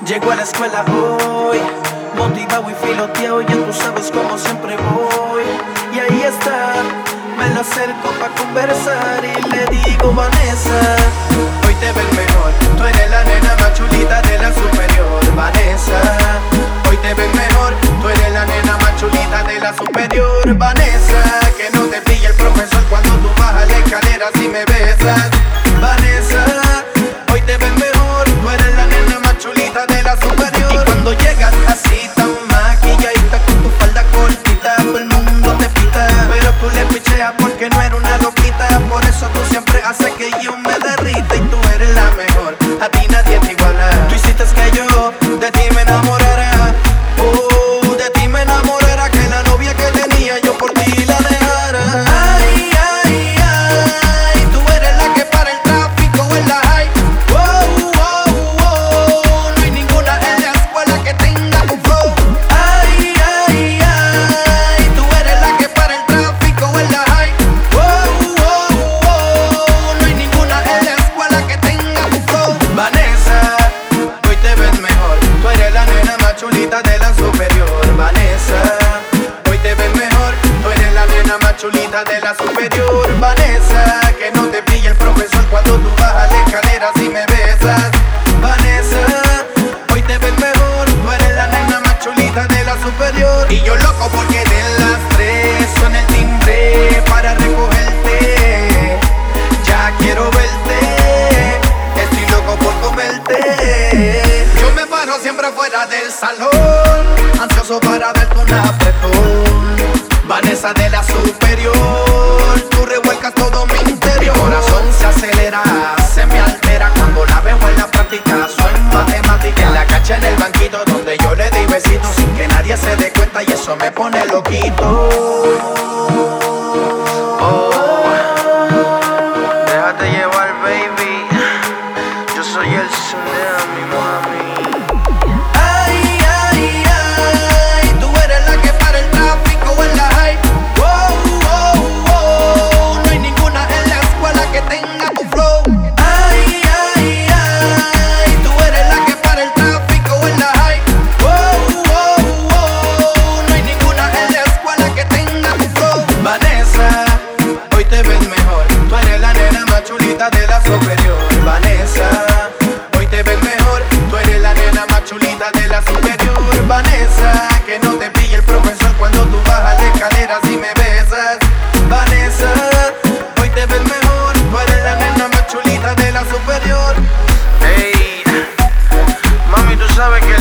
Llego a la escuela hoy, motivado y filoteado, ya tú sabes cómo siempre voy. Y ahí está, me lo acerco pa' conversar y le digo: Vanessa, hoy te ves mejor, tú eres la nena más chulita de la superior. Vanessa, hoy te ves mejor, tú eres la nena más chulita de la superior. Vanessa, que no te pille el profesor cuando tú bajas la escalera si me besas. Vanessa, hoy te ves mejor, tú eres la nena más chulita de la superior. Y cuando llegas así tan maquilladita con tu falda cortita, todo el mundo te pita, pero tú le picheas porque no eres una loquita. Por eso tú siempre haces que yo me derrita. Y tú eres la mejor, a ti nadie te iguala. Tú hiciste que yo de ti me enamorara. De ti me enamorara, que la novia que tenía yo por ti la dejara. Ay, ay, ay, tú eres la que para el tráfico en la high. No hay ninguna en la escuela que tenga tu flow. Ay, ay, ay, tú eres la que para el tráfico en la high. No hay ninguna en la escuela que tenga tu flow. Vanessa, hoy te ves mejor, tú eres la nena más chulita de la superior. Vanessa, hoy te ves mejor, tú eres la nena más chulita de la superior. Vanessa, que no te pille el profesor cuando tú bajas la escalera si me besas. Vanessa, hoy te ves mejor, tú eres la nena más chulita de la superior. Y yo loco porque de las 3 suena el timbre para recogerte. Ya quiero verte, estoy loco por comerte. Yo me paro siempre fuera del salón, ansioso para darte un apretón. Vanessa de la superior, tú revuelcas todo mi interior. Mi corazón se acelera, se me altera cuando la veo en la práctica. Soy matemática, en la cacha en el banquito donde yo le di besitos sin que nadie se dé cuenta y eso me pone loquito. Déjate llevar, baby. Yo soy el tsunami, mami. Ay, ay, ay, tú eres la que para el tráfico en la high. No hay ninguna en la escuela que tenga tu flow. Ay, ay, ay, tú eres la que para el tráfico en la high. No hay ninguna en la escuela que tenga tu flow. Vanessa, hoy te ves mejor, tú eres la nena más chulita de la superior. Vanessa, hoy te ves mejor, tú eres la nena más chulita de la superior. Vanessa, que no te pille el profesor cuando tú bajas la escalera si me besas. Vanessa, hoy te ves mejor, tú eres la nena más chulita de la superior. Hey, mami, tú sabes que